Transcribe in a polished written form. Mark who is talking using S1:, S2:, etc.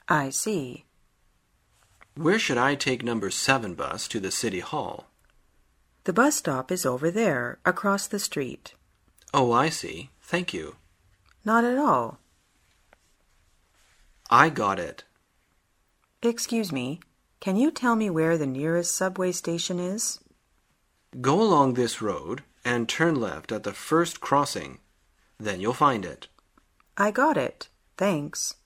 S1: I see.
S2: Where should I take number 7 bus to the City Hall?
S1: The bus stop is over there, across the street.
S2: Oh, I see. Thank you.
S1: Not at all.
S2: I got it.
S1: Excuse me, can you tell me where the nearest subway station is?
S2: Go along this road and turn left at the first crossing. Then you'll find it.
S1: I got it. Thanks.